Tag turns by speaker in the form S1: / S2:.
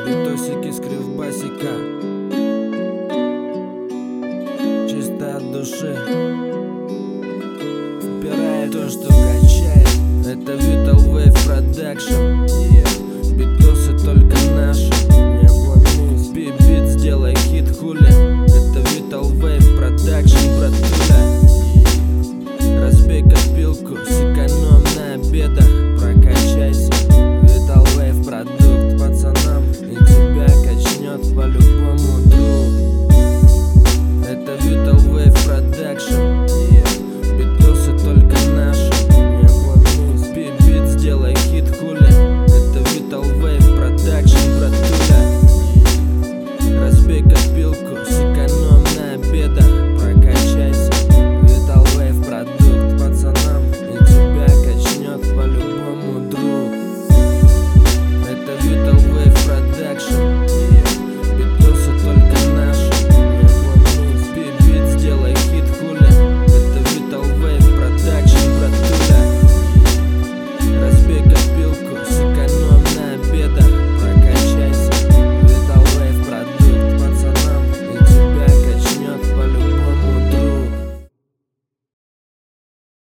S1: Битосики с кривбасика, чисто от души. Вбирает то, что качает. Это Vital Wave Production. Битосы только наши.